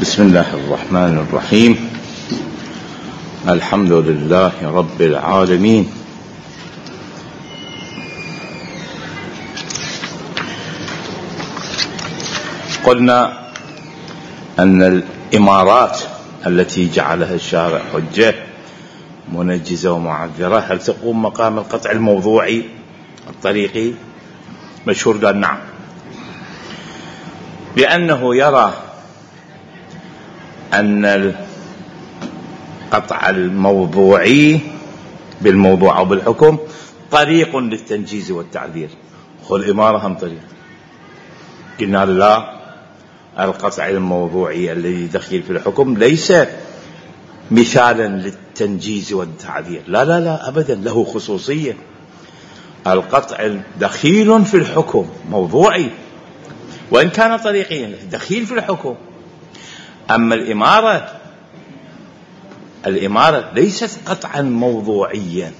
بسم الله الرحمن الرحيم. الحمد لله رب العالمين. قلنا أن الإمارات التي جعلها الشارع حجة منجزة ومعذرة هل تقوم مقام القطع الموضوعي الطريقي؟ مشهور قال نعم، بأنه يرى أن القطع الموضوعي بالموضوع أو بالحكم طريق للتنجيز والتعذير. والإمارة هم طريق. قلنا لا، القطع الموضوعي الذي دخيل في الحكم ليس مثالا للتنجيز والتعذير، لا لا لا أبدا، له خصوصية. القطع دخيل في الحكم موضوعي وإن كان طريقيا، دخيل في الحكم. أما الإمارة ليست قطعا موضوعيا،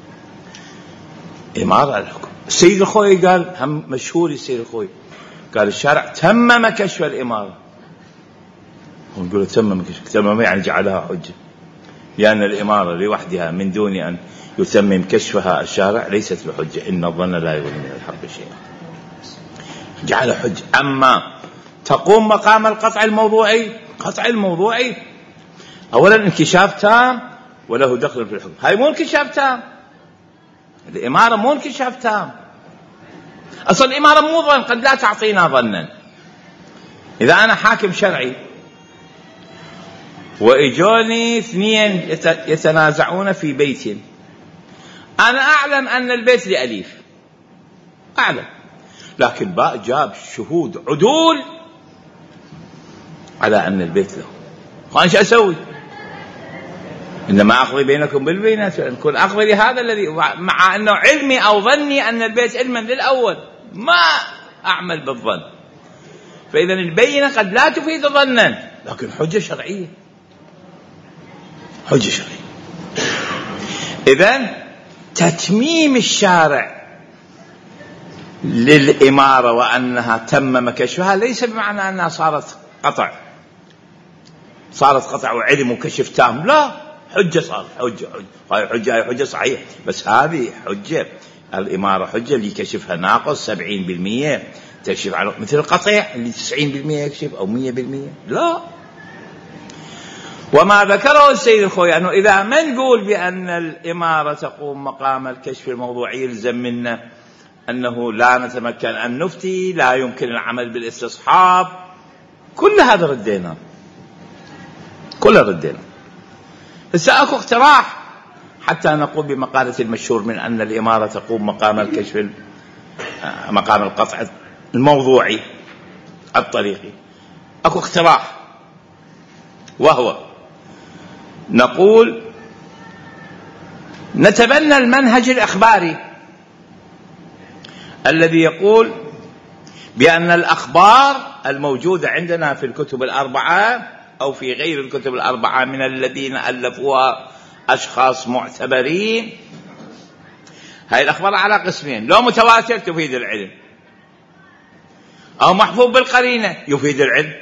إمارة الحكم. السيد الخوي قال، هم مشهور السيد الخوي قال الشارع تمم كشف الإمارة. ونقول تمم يعني جعلها حجة، لأن الإمارة لوحدها من دون أن يتمم كشفها الشارع ليست بحجة. إن الظن لا يغني من الحق شيئا، جعل حجة. أما تقوم مقام القطع الموضوعي، قطع الموضوعي أولا انكشاف تام وله دخل في الحكم. هاي مو انكشاف تام، الإمارة مو انكشاف تام. أصل الإمارة مو ظن، قد لا تعطينا ظنا. إذا أنا حاكم شرعي وإجوني اثنين يتنازعون في بيت، أنا أعلم أن البيت لأليف، أعلم، لكن باء جاب شهود عدول على أن البيت له. وأنا شو أسوي؟ إنما أقضي بينكم بالبينات، أكون أقضي لهذا الذي مع أنه علمي أو ظني أن البيت علما للأول، ما أعمل بالظن. فإذا البينة قد لا تفيد ظنا، لكن حجة شرعية، حجة شرعية. إذن تتميم الشارع للإمارة وأنها تمم كشفها ليس بمعنى أنها صارت قطع وعلم وكشف تام، لا، حجة صار حجة صحيح، بس هذه حجة الإمارة حجة اللي كشفها ناقص 70% تكشف على مثل القطع اللي 90% يكشف أو 100%، لا. وما ذكره السيد الخوي أنه إذا ما نقول بأن الإمارة تقوم مقام الكشف الموضوعي يلزم منا أنه لا نتمكن أن نفتي، لا يمكن العمل بالاستصحاب، كل هذا ردينا، كل ردينا. هسه أكو اقتراح حتى نقول بمقالة المشهور من أن الإمارة تقوم مقام الكشف مقام القطع الموضوعي الطريقي. أكو اقتراح، وهو نقول نتبنى المنهج الإخباري الذي يقول بأن الأخبار الموجودة عندنا في الكتب الأربعة أو في غير الكتب الأربعة من الذين ألفوها أشخاص معتبرين، هاي الأخبار على قسمين: لو متواتر تفيد العلم، أو محفوظ بالقرينة يفيد العلم.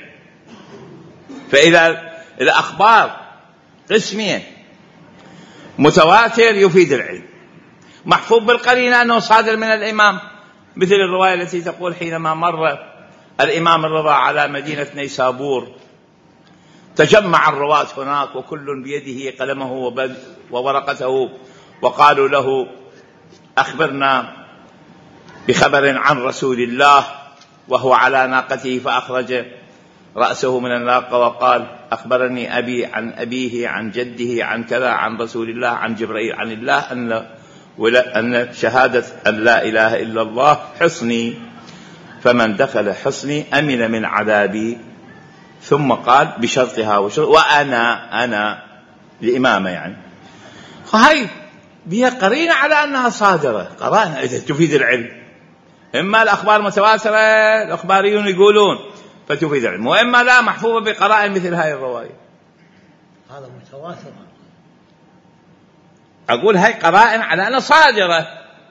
فإذا الأخبار قسمين: متواتر يفيد العلم، محفوظ بالقرينة أنه صادر من الإمام، مثل الرواية التي تقول حينما مر الإمام الرضا على مدينة نيسابور تجمع الرواة هناك وكل بيده قلمه وورقته، وقالوا له أخبرنا بخبر عن رسول الله، وهو على ناقته، فأخرج رأسه من الناقة وقال: أخبرني أبي عن أبيه عن جده عن كذا عن رسول الله عن جبريل عن الله أن شهادة أن لا إله إلا الله حصني، فمن دخل حصني أمن من عذابي. ثم قال بشرطها وشرط وأنا الإمامة، يعني فهي بها قرينة على أنها صادرة، قرائن إذا تفيد العلم. إما الأخبار متواترة الأخباريون يقولون فتفيد العلم، وإما لا، محفوظة بقرائن مثل هاي الرواية. هذا متواتر، أقول هاي قرائن على أنها صادرة،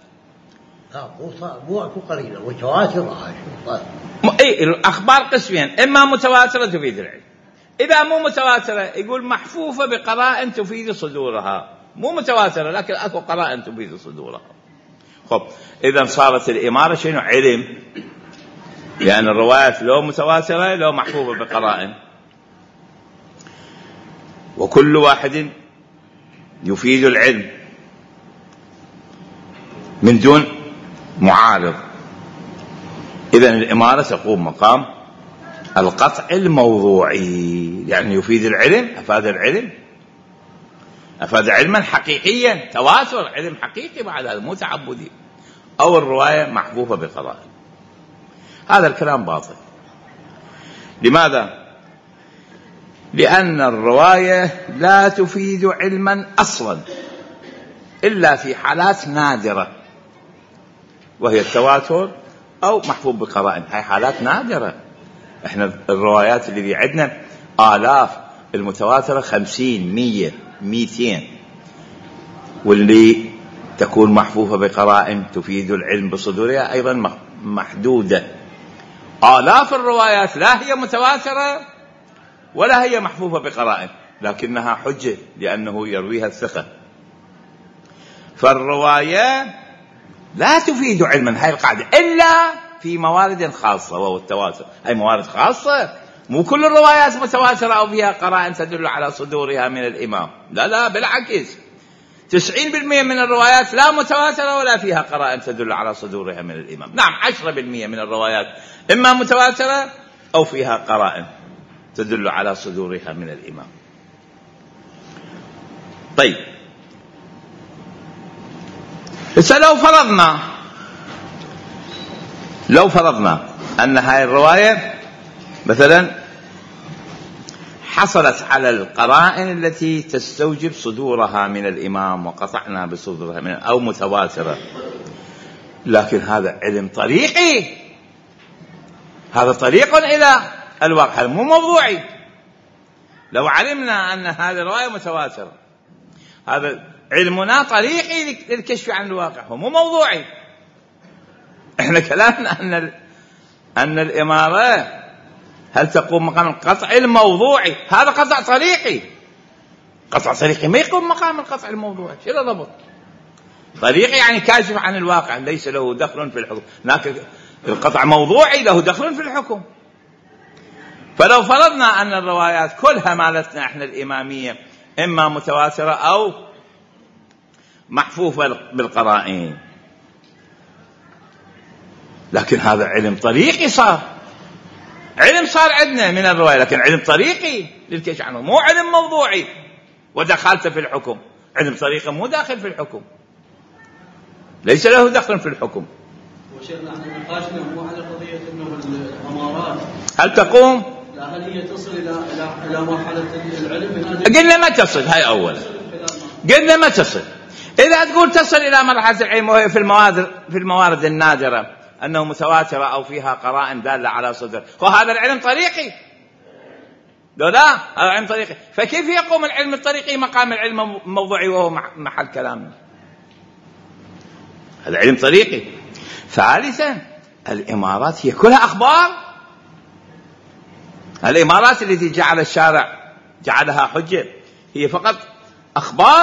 مو أكو قرينة متواترة. الأخبار قسمين: إما متواترة تفيد العلم، إذا مو متواترة يقول محفوفة بقرائن تفيد صدورها، مو متواترة لكن أكو قرائن تفيد صدورها. خب إذا صارت الإمارة شنو؟ علم، لأن الروايات لو متواترة لو محفوفة بقرائن، وكل واحد يفيد العلم من دون معارض. إذن الإمارة تقوم مقام القطع الموضوعي، يعني يفيد العلم، أفاد العلم، أفاد علما حقيقيا، تواتر، علم حقيقي بعد هذا مو تعبدي، أو الرواية محفوفة بقرائن. هذا الكلام باطل. لماذا؟ لأن الرواية لا تفيد علما أصلا إلا في حالات نادرة، وهي التواتر أو محفوظ بقرائن. هاي حالات نادرة. احنا الروايات اللي عندنا آلاف، المتواترة 50 100 200، واللي تكون محفوفة بقرائن تفيد العلم بصدورها أيضا محدودة. آلاف الروايات لا هي متواترة ولا هي محفوفة بقرائن، لكنها حجة لأنه يرويها الثقة. فالرواية لا تفيد علما، هاي القاعدة، إلا في موارد خاصة، وهو التواتر. هاي موارد خاصة، مو كل الروايات متواترة أو فيها قرائن تدل على صدورها من الإمام. لا لا، بالعكس 90% من الروايات لا متواترة ولا فيها قرائن تدل على صدورها من الإمام. نعم 10% من الروايات إما متواترة أو فيها قرائن تدل على صدورها من الإمام. طيب، لو فرضنا أن هاي الرواية مثلا حصلت على القرائن التي تستوجب صدورها من الإمام وقطعنا بصدورها من، أو متواترة، لكن هذا علم طريقي، هذا طريق إلى الواقع، مو موضوعي. لو علمنا أن هذه الرواية متواترة، هذا علمنا طريقي للكشف عن الواقع، هو مو موضوعي. احنا كلامنا أن الإمارة هل تقوم مقام القطع الموضوعي؟ هذا قطع طريقي. قطع طريقي ما يقوم مقام القطع الموضوعي. شو الضبط؟ طريقي يعني كاشف عن الواقع، ليس له دخل في الحكم. لكن القطع موضوعي له دخل في الحكم. فلو فرضنا أن الروايات كلها مالتنا احنا الإمامية إما متواترة أو محفوفة بالقرائن، لكن هذا علم طريقي، صار عندنا من الرواية، لكن علم طريقي للكشف عنه، مو علم موضوعي ودخلت في الحكم. علم طريقي مو داخل في الحكم، ليس له دخل في الحكم. وشيخنا احنا نقاشنا مو على قضية انه الامارات هل تقوم؟ لا، هل هي تصل الى مرحلة العلم؟ قلنا ما تصل. هاي اولا قلنا ما تصل. اذا تقول تصل الى مرحلة العلم وهي في الموارد النادرة انه متواترة او فيها قرائن دالة على صدر، وهذا العلم طريقي. لا هذا علم طريقي. فكيف يقوم العلم الطريقي مقام العلم الموضوعي وهو محل كلامنا؟ هذا علم طريقي. ثالثا، الإمارات هي كلها أخبار. الإمارات التي جعل الشارع جعلها حجة هي فقط أخبار،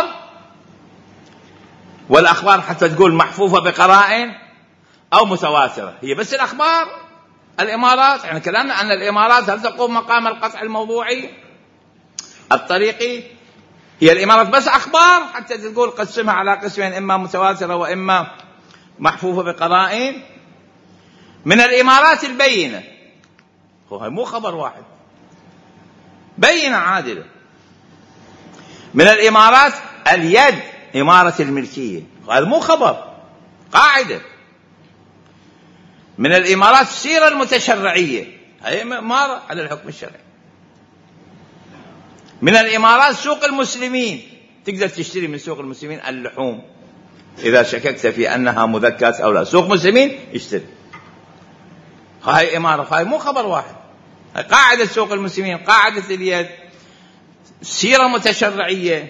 والأخبار حتى تقول محفوفة بقرائن أو متواترة، هي بس الأخبار. الإمارات يعني كلامنا أن الإمارات هل تقوم مقام القطع الموضوعي الطريقي؟ هي الإمارات بس أخبار حتى تقول قسمها على قسمين، إما متواترة وإما محفوفة بقرائن. من الإمارات البينة، هو مو خبر واحد، بينة عادلة. من الإمارات اليد، إمارة الملكية، هذا مو خبر، قاعدة. من الإمارات السيرة المتشرعية، هي إمارة على الحكم الشرعي. من الإمارات سوق المسلمين، تقدر تشتري من سوق المسلمين اللحوم إذا شككت في أنها مذكاة أو لا، سوق مسلمين اشتري. هاي إمارة، هاي مو خبر واحد، هاي قاعدة سوق المسلمين، قاعدة اليد، سيرة متشرعية.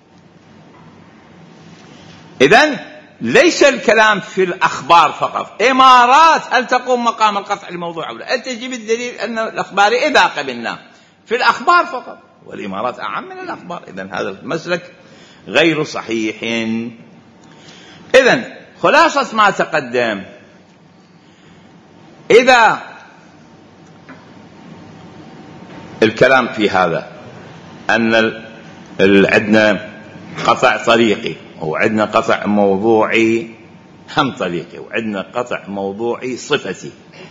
إذن ليس الكلام في الأخبار فقط. إمارات هل تقوم مقام القطع الموضوع أو لا؟ أنت تجيب الدليل أن الأخبار إذا قبلنا في الأخبار فقط، والإمارات أعم من الأخبار. إذن هذا المسلك غير صحيح. إذن خلاصة ما تقدم، إذا الكلام في هذا أن عندنا قطع طريقي وعندنا قطع موضوعي هم طريقي وعندنا قطع موضوعي صفتي،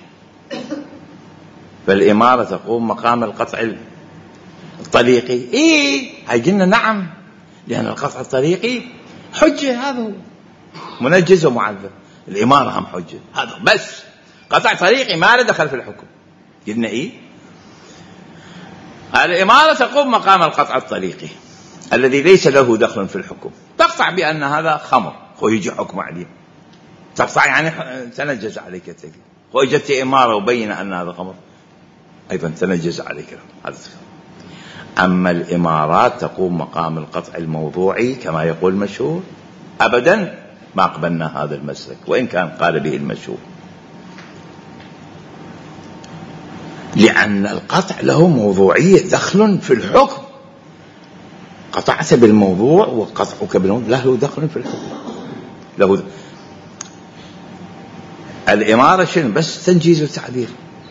فالإمارة تقوم مقام القطع الطريقي. هاي قلنا نعم، لأن القطع الطريقي حجة، هذا هو منجز ومعذب. الإمارة هم حجة، هذا بس قطع طريقي ما له دخل في الحكم. قلنا الإمارة تقوم مقام القطع الطريقي الذي ليس له دخل في الحكم. تقطع بأن هذا خمر ويجي حكم عليه، تقطع يعني تنجز عليك التكليف، وإجت إمارة وبين أن هذا خمر أيضا تنجز عليك هذا. أما الإمارات تقوم مقام القطع الموضوعي كما يقول المشهور، أبدا ما قبلنا هذا المسلك وإن كان قال به المشهور، لأن القطع له موضوعية دخل في الحكم. قطعت بالموضوع وقطعك بالموضوع له دخل في الحكم، له الإمارة شنو؟ بس تنجيز وتعديل.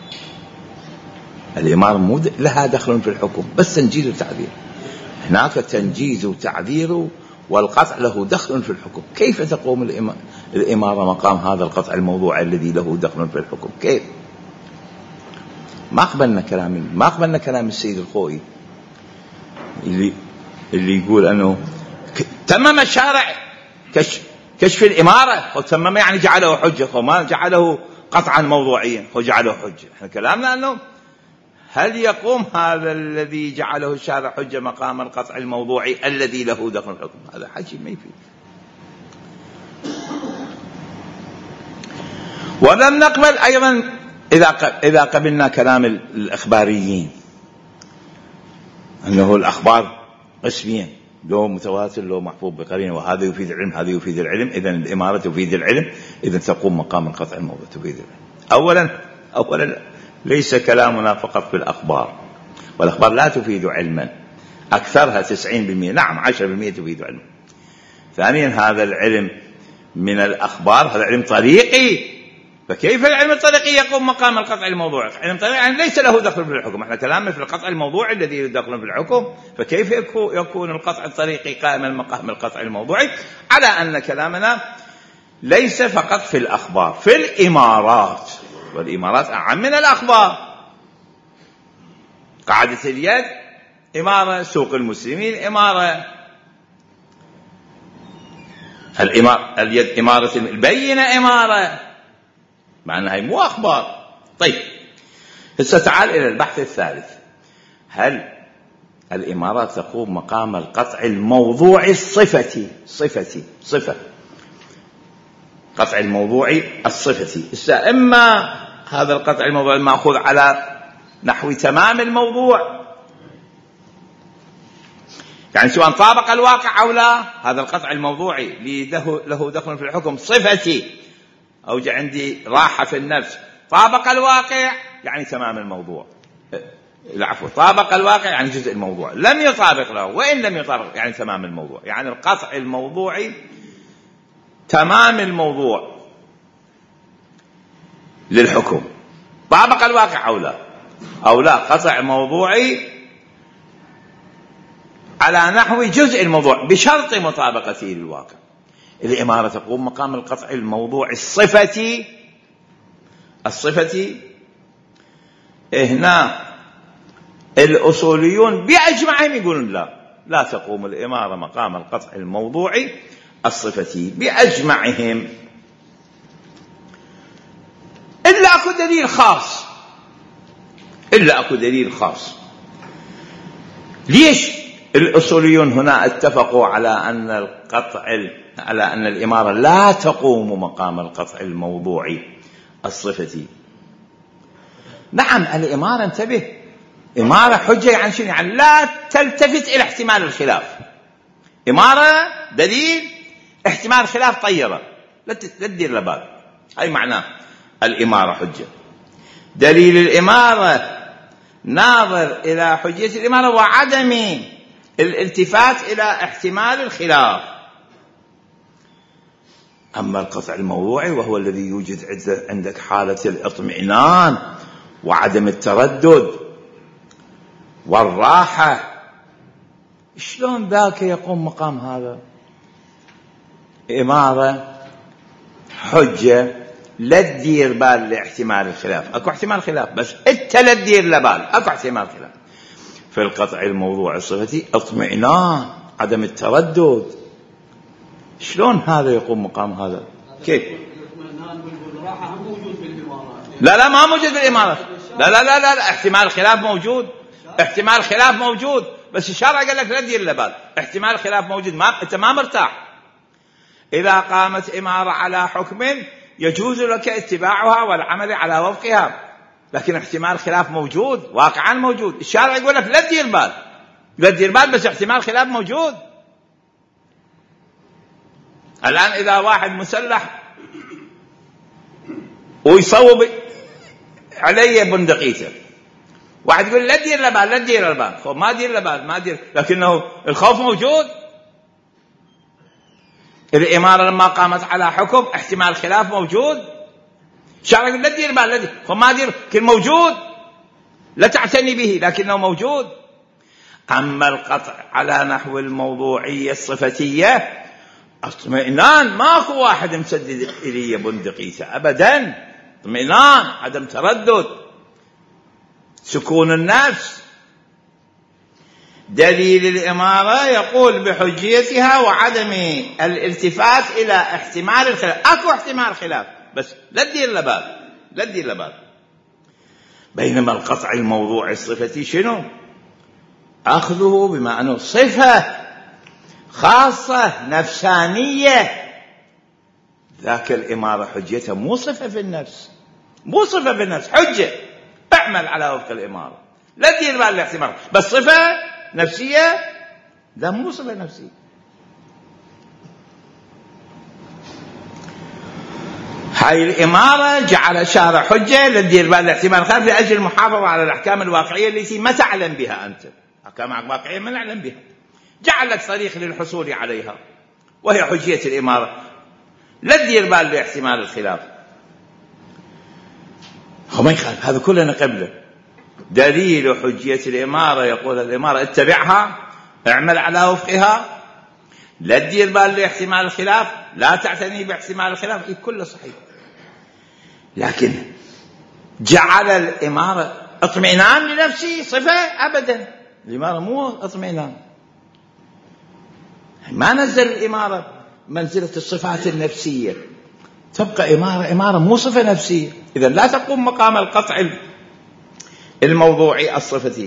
الإمارة مو لها دخل في الحكم، بس تنجيز وتعديل. هناك تنجيز وتعديل والقطع له دخل في الحكم. كيف تقوم الإمارة مقام هذا القطع الموضوع الذي له دخل في الحكم؟ كيف؟ ما قبلنا كلام السيد الخوئي اللي يقول أنه تمم الشارع كشف الإمارة، وتمم يعني جعله حجة وما جعله قطعا موضوعيا وجعله حجة. احنا كلامنا أنه هل يقوم هذا الذي جعله الشارع حجة مقام القطع الموضوعي الذي له دخل الحكم؟ هذا حكي ما يفيد. ولم نقبل أيضا إذا قبلنا كلام الأخباريين أنه الأخبار قسمين، لو متواتر لو محفوظ بقرينة، وهذا يفيد العلم هذا يفيد العلم. إذن الإمارة تفيد العلم، إذن تقوم مقام القطع الموضوع تفيد العلم. أولا ليس كلامنا فقط في الأخبار، والأخبار لا تفيد علما، أكثرها 90%، نعم 10% تفيد علما. ثانيا هذا العلم من الأخبار هذا علم طريقي، فكيف العلم الطريقي يقوم مقام القطع الموضوعي؟ علم طريقي يعني ليس له دخل في الحكم. احنا كلامنا في القطع الموضوعي الذي له دخل في الحكم، فكيف يكون القطع الطريقي قائما مقام القطع الموضوعي؟ على أن كلامنا ليس فقط في الأخبار، في الإمارات، والإمارات أعم من الأخبار. قاعدة اليد إمارة، سوق المسلمين إمارة، اليد إمارة، البينة إمارة، مع أنها مو أخبار. طيب هسه تعال إلى البحث الثالث. هل الإمارات تقوم مقام القطع الموضوعي صفة قطع الموضوعي الصفتي؟ إما هذا القطع الموضوعي المأخوذ على نحو تمام الموضوع، يعني سواء طابق الواقع أو لا، هذا القطع الموضوعي له دخل في الحكم صفتي، أو جاء عندي راحة في النفس. طابق الواقع يعني تمام الموضوع، العفو، طابق الواقع يعني جزء الموضوع، لم يطابق له، وإن لم يطابق يعني تمام الموضوع. يعني القطع الموضوعي تمام الموضوع للحكم، طابق الواقع أو لا قطع موضوعي على نحو جزء الموضوع بشرط مطابقته للواقع. الإمارة تقوم مقام القطع الموضوع الصفتي. هنا الأصوليون بأجمعهم يقولون لا تقوم الإمارة مقام القطع الموضوعي الصفتي بأجمعهم، إلا أكو دليل خاص. ليش الأصوليون هنا اتفقوا على أن الإمارة لا تقوم مقام القطع الموضوعي الصفتي؟ نعم الإمارة، انتبه، إمارة حجة يعني شنو؟ يعني لا تلتفت إلى احتمال الخلاف. إمارة دليل احتمال خلاف طيرة، لا تدير لبال، هاي معناه الإمارة حجة. دليل الإمارة ناظر إلى حجية الإمارة وعدم الالتفات إلى احتمال الخلاف. أما القطع الموضوعي وهو الذي يوجد عندك حالة الاطمئنان وعدم التردد والراحة، شلون ذاك يقوم مقام هذا؟ إمارة حجة، لا تدير بال لاحتمال الخلاف. أكو احتمال خلاف بس أنت لا تدير لبال، أكو احتمال خلاف. في القطع الموضوع الصفتي اطمئنان، عدم التردد. شلون هذا يقوم مقام هذا؟ كيف؟ الاطمئنان والراحة موجود في الإمارات. لا ما موجود في الإمارات. لا احتمال الخلاف موجود، احتمال الخلاف موجود، بس الشرع قال لك لا تدير لبال، احتمال الخلاف موجود، أنت ما مرتاح. إذا قامت إمارة على حكم يجوز لك اتباعها والعمل على وفقها، لكن احتمال خلاف موجود، واقعا موجود. الشارع يقول لك لا تدير بال، لا تدير بال، بس احتمال خلاف موجود. الآن إذا واحد مسلح ويصوب علي بندقيته، واحد يقول لا تدير لبال، لا تدير لبال، ما دير لبال، ما دير، لكنه الخوف موجود. الإمارة لما قامت على حكم احتمال خلاف موجود، الشارع يقول لا تدير بال، لا تدير، فما دير، لكن موجود، لا تعتني به، لكنه موجود. أما القطع على نحو الموضوعية الصفتية اطمئنان، ماكو واحد مسدد إلي بندقيته أبدا، اطمئنان، عدم تردد، سكون النفس. دليل الإمارة يقول بحجيتها وعدم الالتفات إلى احتمال الخلاف. أكو احتمال خلاف بس لا تدير لبال، لا تدير لبال. بينما القطع الموضوع الصفتي شنو؟ أخذه بما أنه صفة خاصة نفسانية، ذاك الإمارة حجيتها مو صفة في النفس، مو صفة في النفس، حجة، اعمل على وفق الإمارة، لا تدير بال الاحتمال، بس صفة نفسية، لا مو صفة نفسية. هاي الإمارة جعل شارع حجة لتدير بال الاحتمال الخلاف لأجل المحافظة على الأحكام الواقعية التي ما تعلم بها أنت، أحكام واقعية ما نعلم بها، جعل لك طريق للحصول عليها وهي حجية الإمارة، لا تدير بال لاحتمال الخلاف. هو ما يخالف، هذا كلنا قبله. دليل حجية الإمارة يقول الإمارة اتبعها، اعمل على وفقها، لا تدير بال لاحتمال الخلاف، لا تعتني باحتمال الخلاف، كله صحيح. لكن جعل الإمارة اطمئنان لنفسه صفة؟ أبدا، الإمارة مو اطمئنان، ما نزل الإمارة منزلة الصفات النفسية، تبقى إمارة مو صفة نفسية. إذا لا تقوم مقام القطع الموضوعي الصفتي.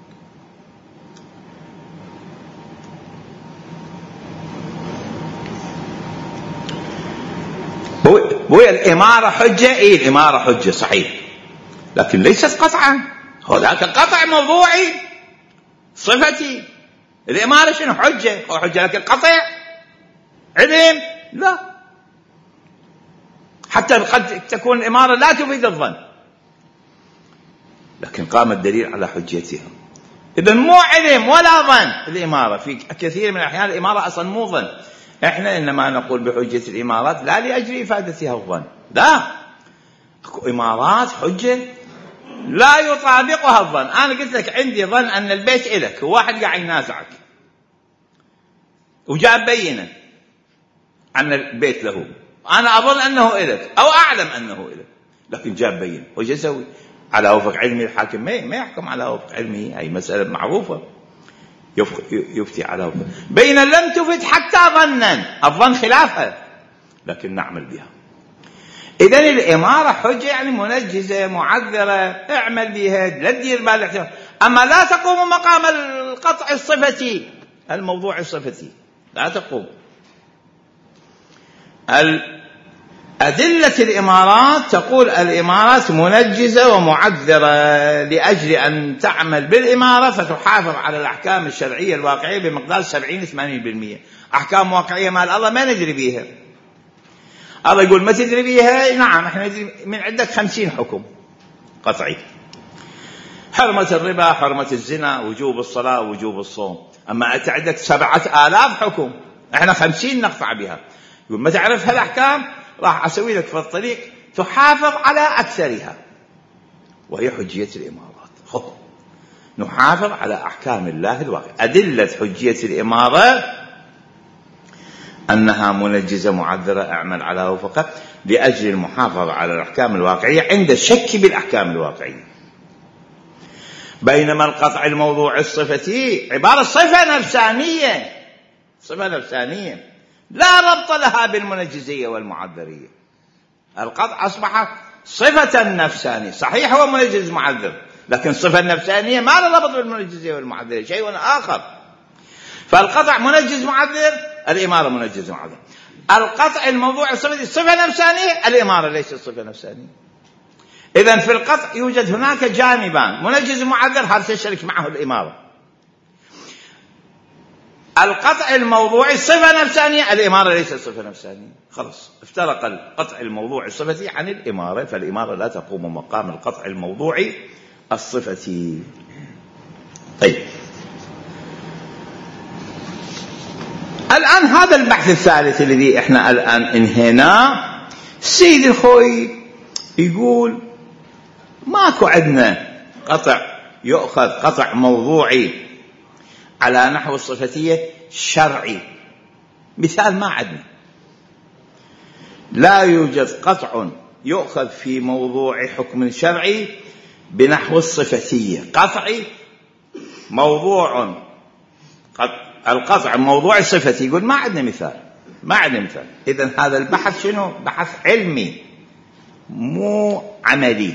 وهي الإمارة حجة، الإمارة حجة صحيح، لكن ليست قطعا، هذاك قطع موضوعي صفتي. الإمارة شنو؟ حجة، هو حجة، لكن قطع علم لا. حتى قد تكون الإمارة لا تفيد الظن، لكن قام الدليل على حجتها. إذن مو علم ولا ظن الإمارة، في كثير من الأحيان الإمارة أصلا مو ظن. إحنا إنما نقول بحجة الإمارات لا لأجل إفادتها الظن، لا، إمارات حجة لا يطابقها الظن. أنا قلت لك عندي ظن أن البيت إلك، وواحد قاعد ينازعك وجاب بينة أن البيت له، أنا أظن أنه إلك أو أعلم أنه إلك، لكن جاب بينة، وش يسوي؟ على وفق علمي الحاكم ما يحكم على وفق علمه، هي مسألة معروفة، يفتي على وفق بينة لم تفت حتى ظنا، الظن خلافها، لكن نعمل بها. إذن الإمارة حجة يعني منجزة معذرة، اعمل بها، لا تدير بال الاحتمال. أما لا تقوم مقام القطع الصفتي الموضوع الصفتي، لا تقوم. أدلة الإمارات تقول الإمارات منجزة ومعذرة لأجل أن تعمل بالإمارة فتحافظ على الأحكام الشرعية الواقعية بمقدار 70-80%. أحكام واقعية مال الله ما ندري بيها، الله يقول ما تدري بيها، نعم احنا ندري من عندك 50 حكم قطعي، حرمة الربا، حرمة الزنا، وجوب الصلاة، وجوب الصوم. أما أنت عندك 7000 حكم، إحنا 50 نقطع بها. يقول ما تعرف هالأحكام، راح أسوي لك في الطريق تحافظ على أكثرها، وهي حجية الإمارات. نحافظ على أحكام الله الواقع. أدلة حجية الإمارة أنها منجزة معذرة، أعمل على فقط لأجل المحافظة على الأحكام الواقعية عند الشك بالأحكام الواقعية. بينما القطع الموضوع الصفتي عبارة صفة نفسانية، صفة نفسانية لا ربط لها بالمنجزية والمعذرية. القطع أصبح صفة نفسانية، صحيح هو منجز معذر، لكن صفة نفسانية ما له ربط بالمنجزية والمعذرية، شيء آخر. فالقطع منجز معذر، الإمارة منجز معذر. القطع الموضوع الصفتي صفة نفسانية، الإمارة ليست صفة نفسانية. إذن في القطع يوجد هناك جانبان، منجز معذر هذا تشترك معه الإمارة. القطع الموضوعي صفة نفسانية، الإمارة ليست صفة نفسانية. خلاص افترق القطع الموضوعي الصفتي عن الإمارة، فالإمارة لا تقوم مقام القطع الموضوعي الصفتي. طيب الآن هذا البحث الثالث الذي احنا الآن انهيناه، السيد الخوي يقول ماكو عندنا قطع يؤخذ قطع موضوعي على نحو الصفتية شرعي. مثال ما عندنا، لا يوجد قطع يؤخذ في موضوع حكم شرعي بنحو الصفتية. قطعي موضوع القطع موضوع صفتي، يقول ما عندنا مثال، ما عندنا مثال. إذن هذا البحث شنو؟ بحث علمي مو عملي.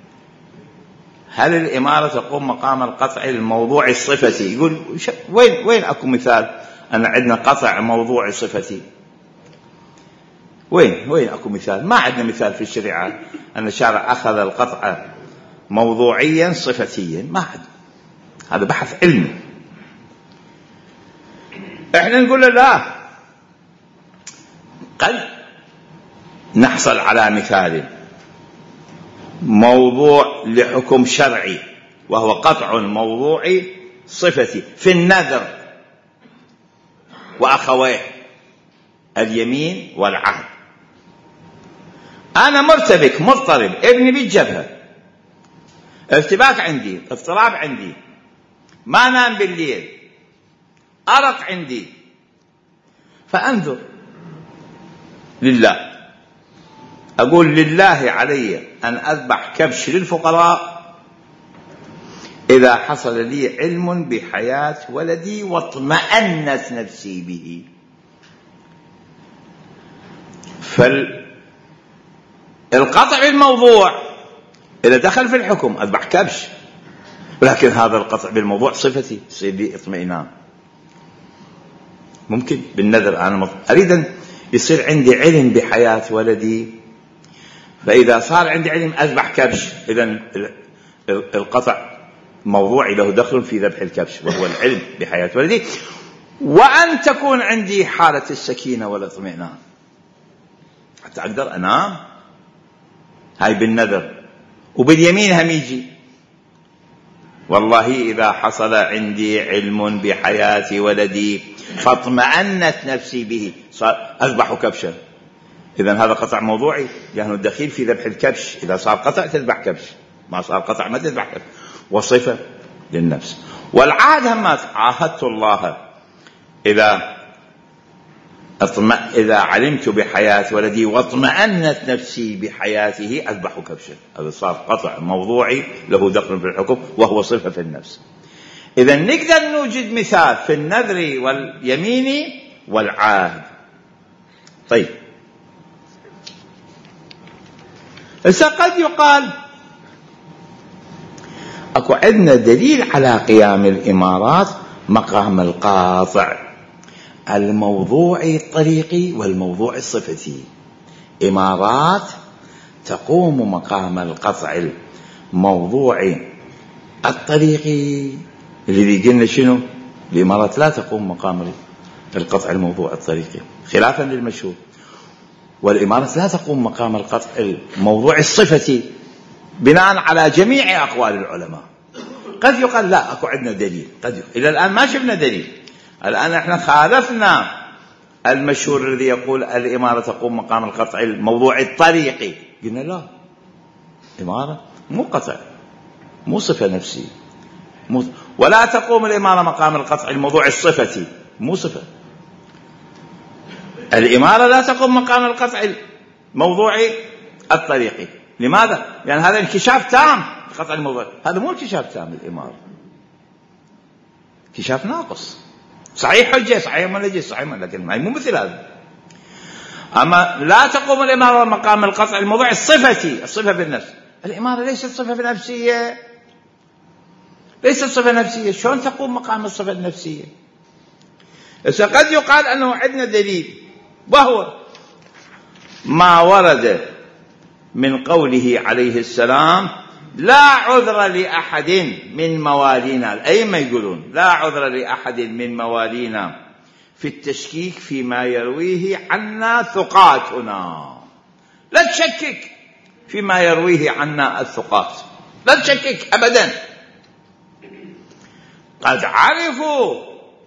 هل الإمارة تقوم مقام القطع الموضوع الصفتي؟ يقول وين أكو مثال أن عندنا قطع موضوع صفتي؟ وين أكو مثال؟ ما عندنا مثال في الشريعة أن الشارع أخذ القطع موضوعيا صفتيا، ما عندنا. هذا بحث علمي. احنا نقول له لا، قد نحصل على مثال موضوع لحكم شرعي وهو قطع موضوعي صفتي في النذر وأخويه اليمين والعهد. أنا مرتبك مضطرب، ابني بالجبهة، ارتباك عندي، اضطراب عندي، ما نام بالليل، أرق عندي، فأنذر لله، أقول لله علي أن أذبح كبش للفقراء إذا حصل لي علم بحياة ولدي واطمأنت نفسي به. فالقطع بالموضوع إذا دخل في الحكم أذبح كبش، ولكن هذا القطع بالموضوع صفتي، يصير لي اطمئنان. ممكن بالنذر أنا أريد أن يصير عندي علم بحياة ولدي، فإذا صار عندي علم أذبح كبش، إذن القطع موضوعي له دخل في ذبح الكبش وهو العلم بحياة ولدي، وأن تكون عندي حالة السكينة والاطمئنان حتى أقدر أنام. هاي بالنذر. وباليمين هم يجي، والله إذا حصل عندي علم بحياة ولدي فاطمأنت نفسي به صار أذبح كبشا. إذن هذا قطع موضوعي، يعني الدخيل في ذبح الكبش. إذا صار قطع تذبح كبش، ما صار قطع ما تذبح كبش. وصفة للنفس. والعهد همات عاهدت الله إذا علمت بحياة ولدي واطمأنت نفسي بحياته أذبح كبشا. هذا صار قطع موضوعي له دخل في الحكم وهو صفة في النفس. إذا نقدر نوجد مثال في النذر واليمين والعهد. طيب إذا قد يقال أكو عندنا دليل على قيام الإمارات مقام القاطع الموضوعي الطريقي والموضوع الصفتي. إمارات تقوم مقام القطع الموضوعي الطريقي الذي قلنا شنو؟ الإمارات لا تقوم مقام القطع الموضوع الطريقي خلافا للمشهور. والإمارات لا تقوم مقام القطع الموضوع الصفتي بناء على جميع أقوال العلماء. قد يقال لا أكو عندنا دليل، قد يقال. إلى الآن ما شفنا دليل. الآن احنا خالفنا المشهور الذي يقول الإمارة تقوم مقام القطع الموضوعي الطريقي. قلنا لا، إمارة مو قطع، مو صفة نفسية، ولا تقوم الإمارة مقام القطع الموضوعي الصفتي، مو صفة. الإمارة لا تقوم مقام القطع الموضوعي الطريقي. لماذا؟ لأن هذا انكشاف تام. قطع الموضوع هذا مو انكشاف تام الإمارة، انكشاف ناقص. صحيح حجة، صحيح منجز، صحيح، لكن مو مثل هذا. أما لا تقوم الإمارة مقام القطع الموضوع الصفتي، الصفة بالنفس. الإمارة ليست صفة نفسية، ليست صفة نفسية. شلون تقوم مقام الصفة النفسية؟ قد يقال أنه عندنا دليل، وهو ما ورد من قوله عليه السلام: لا عذر لأحد من موالينا. الأئمة يقولون لا عذر لأحد من موالينا في التشكيك فيما يرويه عنا ثقاتنا. لا تشكك فيما يرويه عنا الثقات، لا تشكك أبدا. قد عرفوا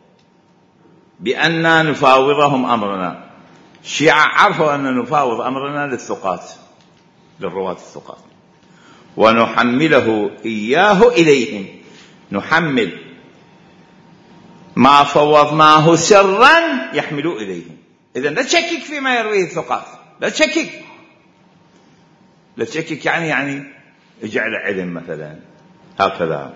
بأننا نفاوضهم أمرنا. الشيعة عرفوا أن نفاوض أمرنا للثقات، للرواة الثقات، ونحمله إياه إليهم. نحمل ما فوضناه سرا يحملوا إليهم. إذن لا تشكك فيما يرويه الثقات، لا تشكك. لا تشكك يعني اجعل علم مثلا هكذا.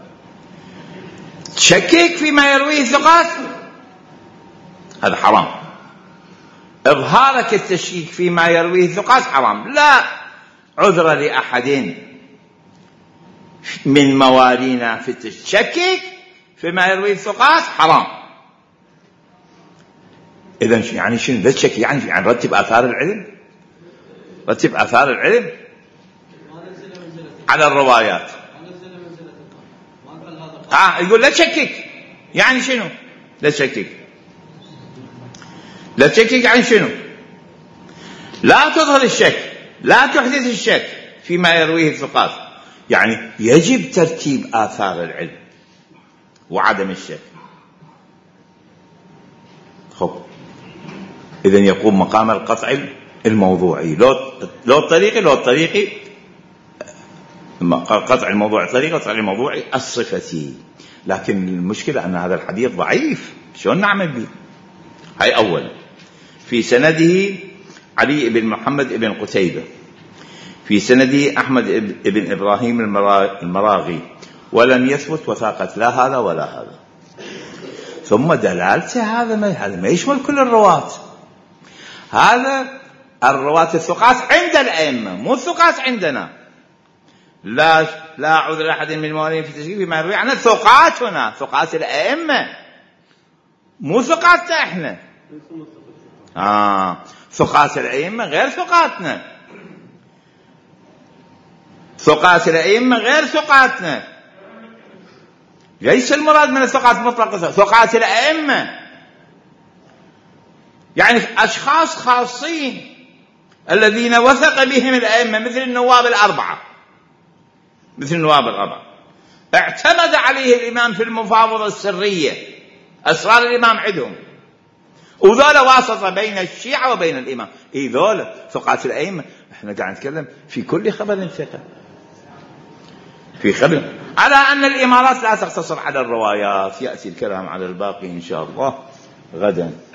تشكك فيما يرويه الثقات هذا حرام. إظهارك التشكيك فيما يرويه الثقات حرام. لا عذر لأحد من موالينا في التشكيك فيما يرويه الثقات حرام. إذن يعني شنو لا تشكك؟ يعني رتب آثار العلم، رتب آثار العلم على الروايات. يقول لا تشكك، يعني شنو لا تشكك؟ لا تشكك يعني شنو؟ لا تظهر الشك، لا تحدث الشك فيما يرويه الثقات. يعني يجب ترتيب آثار العلم وعدم الشك. خب إذن يقوم مقام القطع الموضوعي، لو الطريقي قطع الموضوع الطريقي، قطع الموضوع الصفتي. لكن المشكلة أن هذا الحديث ضعيف، شلون نعمل به؟ هاي أول. في سنده علي بن محمد بن قتيبة، في سنده أحمد بن إبراهيم المراغي، ولم يثبت وثاقة لا هذا ولا هذا. ثم دلالته هذا ما يشمل كل الرواة. هذا الرواة الثقات عند الأئمة، مو الثقات عندنا. لا عذر لأحد من الموالين في تشكيك فيما يروي عنا ثقاتنا، ثقات الأئمة، مو ثقاتنا احنا. ثقات الأئمة غير ثقاتنا، ثقات الأئمة غير ثقاتنا. ليس المراد من الثقات مطلقا ثقات الأئمة، يعني أشخاص خاصين الذين وثق بهم الأئمة، مثل النواب الأربعة، مثل النواب الأربعة اعتمد عليه الإمام في المفاوضة السرية، أسرار الإمام عندهم، وذولا واسطة بين الشيعة وبين الإمام. ذولا ثقات الأئمة. احنا قاعد نتكلم في كل خبر ثقة، في خبر على أن الإمارات لا تقتصر على الروايات. يأتي الكلام على الباقي إن شاء الله غدا.